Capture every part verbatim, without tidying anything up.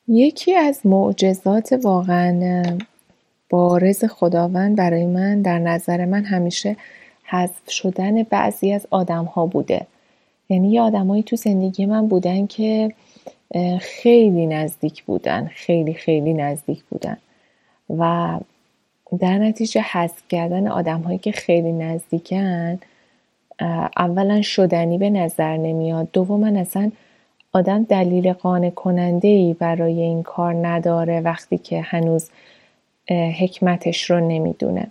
یکی از معجزات واقعا بارز خداوند برای من در نظر من همیشه حذف شدن بعضی از آدم ها بوده. یعنی یه آدمایی تو زندگی من بودن که خیلی نزدیک بودن خیلی خیلی نزدیک بودن و در نتیجه حذف کردن آدم هایی که خیلی نزدیکن اولا شدنی به نظر نمیاد، دوما اصلا آدم دلیل قانع کننده‌ای برای این کار نداره وقتی که هنوز حکمتش رو نمیدونه.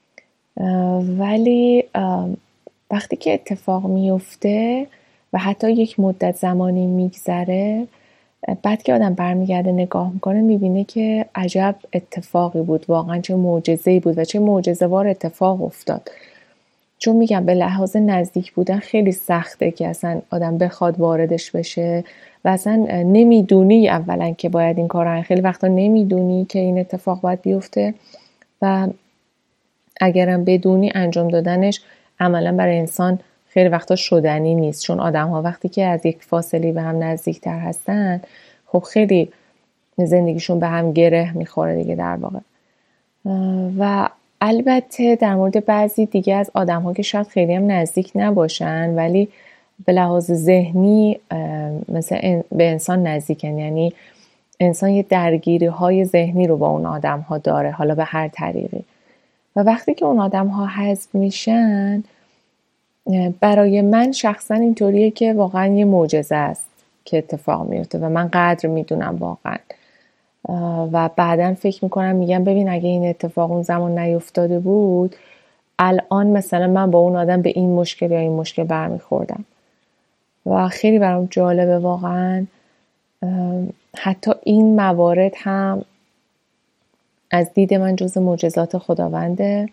ولی وقتی که اتفاق میفته و حتی یک مدت زمانی میگذره، بعد که آدم برمیگرده نگاه میکنه میبینه که عجب اتفاقی بود، واقعا چه معجزه‌ای بود و چه معجزه‌وار اتفاق افتاد. چون میگم به لحاظ نزدیک بودن خیلی سخته که اصلا آدم بخواد واردش بشه و اصلا نمیدونی اولا که باید این کار رو، خیلی وقتا نمیدونی که این اتفاق باید بیفته و اگرم بدونی انجام دادنش عملا برای انسان خیلی وقتا شدنی نیست، چون آدم ها وقتی که از یک فاصله به هم نزدیکتر هستن خب خیلی زندگیشون به هم گره میخوره دیگه در واقع. و البته در مورد بعضی دیگه از آدم ها که شاید خیلی هم نزدیک نباشن ولی به لحاظ ذهنی مثل به انسان نزدیکن، یعنی انسان یه درگیری های ذهنی رو با اون آدم ها داره، حالا به هر طریقی. و وقتی که اون آدم ها حذف میشن، برای من شخصا اینطوریه که واقعا یه معجزه است که اتفاق میفته و من قدر میدونم واقعا. و بعدن فکر میکنم میگم ببین اگه این اتفاق اون زمان نیفتاده بود الان مثلا من با اون آدم به این مشکل یا این مشکل برمیخوردم. و خیلی برام جالبه واقعا حتی این موارد هم از دید من جز معجزات خداونده.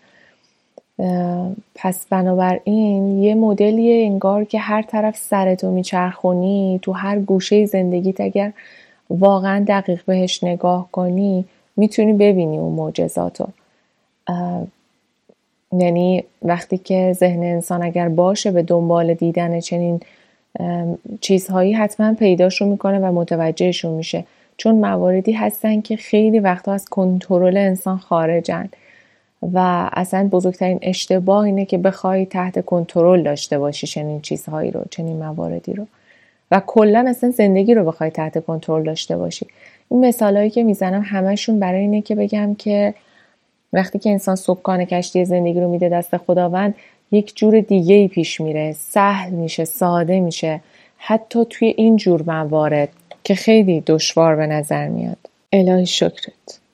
پس بنابراین یه مدلیه انگار که هر طرف سرتو میچرخونی، تو هر گوشه زندگیت اگر واقعا دقیق بهش نگاه کنی میتونی ببینی اون معجزاتو. یعنی وقتی که ذهن انسان اگر باشه به دنبال دیدن چنین چیزهایی حتما پیداشو میکنه و متوجهشون میشه، چون مواردی هستن که خیلی وقتا از کنترل انسان خارجن و اصلا بزرگترین اشتباه اینه که بخوای تحت کنترل داشته باشی چنین چیزهایی رو، چنین مواردی رو و کلا اصلا زندگی رو بخوای تحت کنترل داشته باشی. این مثالایی که میزنم همشون برای اینه که بگم که وقتی که انسان سکان کشتی زندگی رو میده دست خداوند یک جور دیگه‌ای پیش میره، سهل میشه، ساده میشه، حتی توی این جور موارد که خیلی دشوار به نظر میاد. الهی شکرت.